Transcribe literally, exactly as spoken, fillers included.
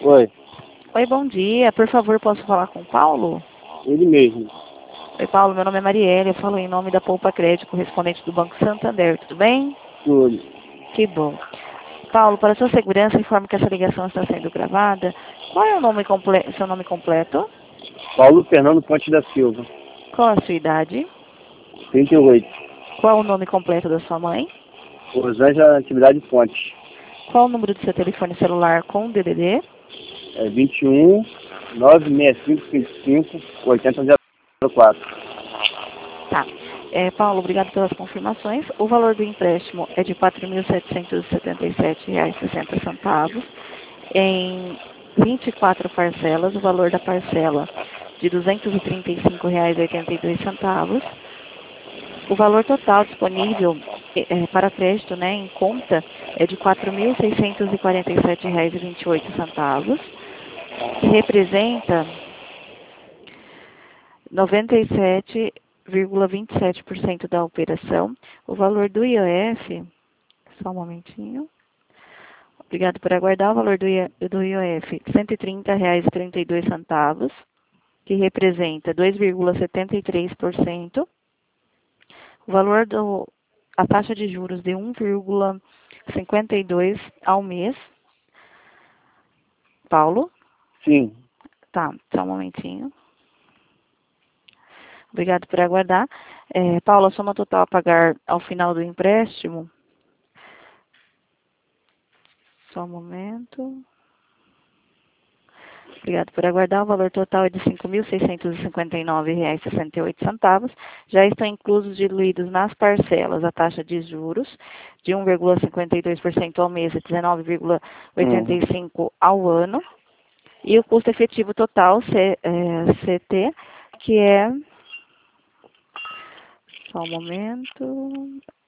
Oi, Oi, bom dia. Por favor, posso falar com o Paulo? ele mesmo. Oi, Paulo, meu nome é Marielle. Eu falo em nome da Poupa Crédito, correspondente do Banco Santander. Tudo bem? Tudo. Que bom. Paulo, para sua segurança, informo que essa ligação está sendo gravada. Qual é o nome comple... seu nome completo? Paulo Fernando Ponte da Silva, Qual a sua idade? trinta e oito. Qual o nome completo da sua mãe? Rosângela Atividade Ponte. Qual o número do seu telefone celular com D D D? É vinte e um, nove seis cinco cinco cinco, oito zero zero quatro. Tá. É, Paulo, obrigado pelas confirmações. O valor do empréstimo é de quatro mil setecentos e setenta e sete reais e sessenta centavos. Em vinte e quatro parcelas, o valor da parcela de duzentos e trinta e cinco reais e oitenta e dois centavos. O valor total disponível é, para crédito, né, em conta é de quatro mil seiscentos e quarenta e sete reais e vinte e oito centavos, que representa noventa e sete vírgula vinte e sete por cento da operação. O valor do I O F, só um momentinho. Obrigado por aguardar. O valor do, I, do I O F, cento e trinta reais e trinta e dois centavos, que representa dois vírgula setenta e três por cento. O valor do a taxa de juros de um vírgula cinquenta e dois ao mês. Paulo? Sim. Tá, só um momentinho. Obrigado por aguardar. É, Paulo, a soma total a pagar ao final do empréstimo. Só um momento. Obrigado por aguardar. O valor total é de cinco mil seiscentos e cinquenta e nove reais e sessenta e oito centavos. Já estão inclusos diluídos nas parcelas a taxa de juros de um vírgula cinquenta e dois por cento ao mês e dezenove vírgula oitenta e cinco por cento ao ano. E o custo efetivo total, C, é, C T, que é... Só um momento...